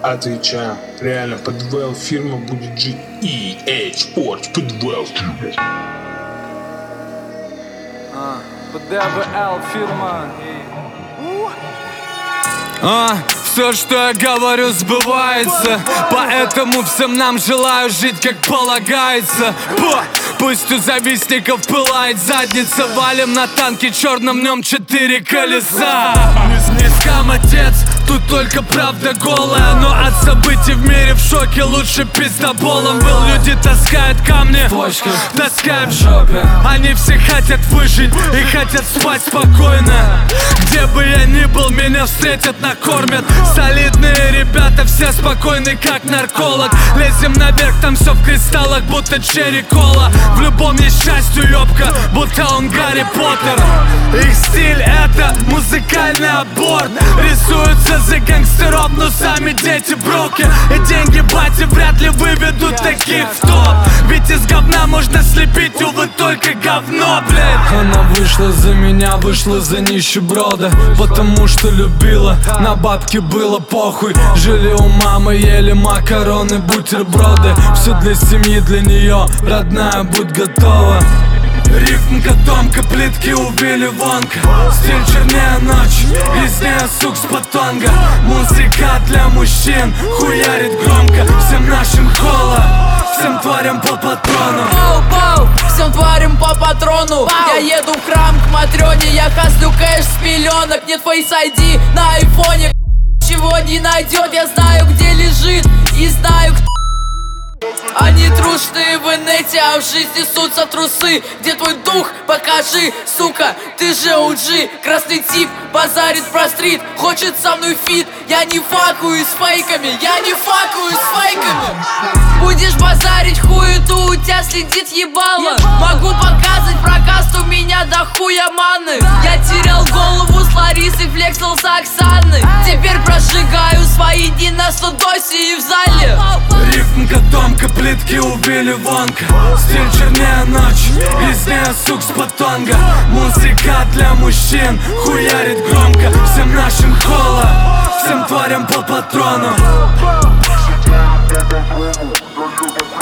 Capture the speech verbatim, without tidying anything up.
Отвечаю, реально, пи ди ви эл фирма будет жить. и эй Sports, пи ди ви эл. А, пи ди ви эл фирма. А, все, что я говорю, сбывается. Поэтому всем нам желаю жить, как полагается. По, пусть у завистников пылает задница. Валим на танке черном, в нем четыре колеса. Не скам, отец, тут только правда голая. Но от событий в мире в шоке лучше пиздоболом был. Люди таскают камни, таскают в жопе. Они все хотят выжить и хотят спать спокойно. Где бы я ни был, меня встретят, накормят. Солидные ребята, все спокойны, как нарколог. Лезем наверх, там все в кристаллах, будто черри кола. В любом есть счастью, ёбка, будто он Гарри Поттер. Их стиль это музыкальный аборт. Рисуются за гангстеров, но сами дети броки. И деньги бати вряд ли выведут таких в топ. Ведь из говна можно слепить, увы, только говно, блядь. Она вышла за меня, вышла за нищеброда. Потому что любила, на бабки было похуй. Жили у мамы, ели макароны, бутерброды. Все для семьи, для нее, родная, будь готова. Рифм котомка, плитки убили вонка. Стиль чернее ночь, грязнее сук с батонга. Музыка для мужчин хуярит громко. Всем нашим холо, всем тварям по патрону. Пау-пау, всем тварям по патрону. Я еду в храм к Матрёне, я хаслю кэш с пеленок. Нет Face ай ди на айфоне, чего не найдет. Я знаю, где лежит и знаю, кто. Они трушные в инете, а в жизни сутся трусы. Где твой дух? Покажи, сука, ты же о джи. Красный тип базарит про стрит, хочет со мной фит. Я не факую с фейками, я не факую с фейками. Будешь базарить хуету, у тебя следит ебало. Могу показать прокаст, у меня до хуя маны. Я терял голову с Ларисой, флексал с Оксаной. Теперь прожигаю свои дни на Судосе и в зале. Рифм котомка, плитки убили вонка. Стиль чернее ночь, грязнее сук с батонга. Музыка для мужчин хуярит громко. Всем нашим холо, всем тварям по патрону.